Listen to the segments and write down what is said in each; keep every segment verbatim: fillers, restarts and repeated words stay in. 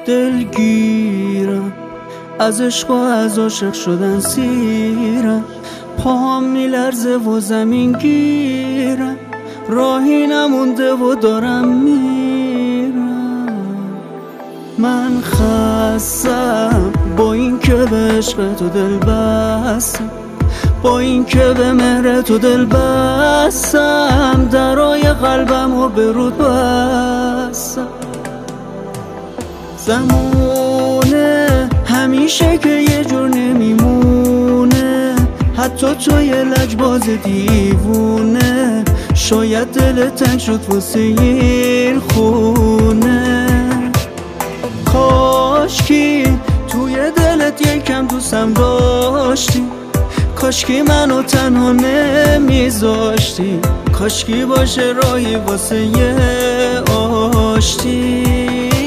دلگیرم، از عشق و از عاشق شدن سیرم، پاهم میلرزه و زمین گیرم، راهی نمونده و دارم میرم. من خستم با این که به عشق تو دل بستم، با این که به مهر تو دل بستم، درای قلبم و به رود بستم. زمونه همیشه که یه جور نمیمونه، حتی توی لجباز دیوونه، شاید دل تنگ شد واسه این خونه. کاشکی توی دلت یکم دوستم داشتی، کاشکی منو تنها نمیذاشتی، کاشکی باشه راهی واسه یه آشتی.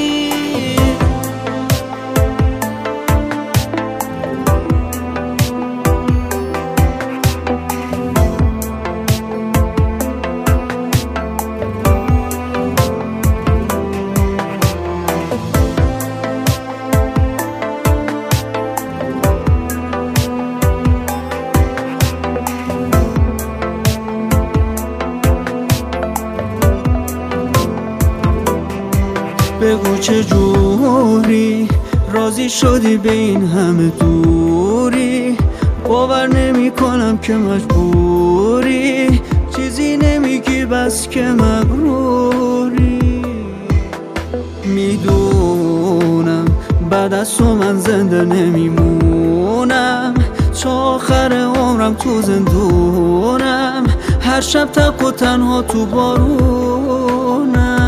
بگو چه جوری راضی شدی به این همه دوری، باور نمی کنم که مجبوری، چیزی نمیگی بس که مغروری. میدونم بعد از تو من زنده نمیمونم، تا آخر عمرم تو زندونم، هر شب تک و تنها تو بارونم.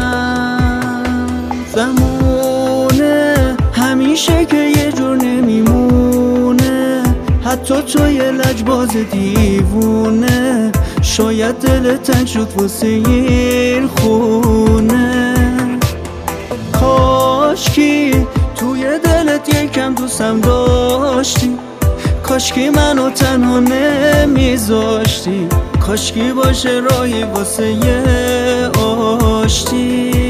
زمونه همیشه که یه جور نمیمونه، حتی توی لجباز دیوونه، شاید دل تنگ شد واسه این خونه. کاشکی توی دلت یکم دوستم داشتی، کاشکی منو تنها نمیذاشتی، کاشکی باشه راهی واسه یه آشتی.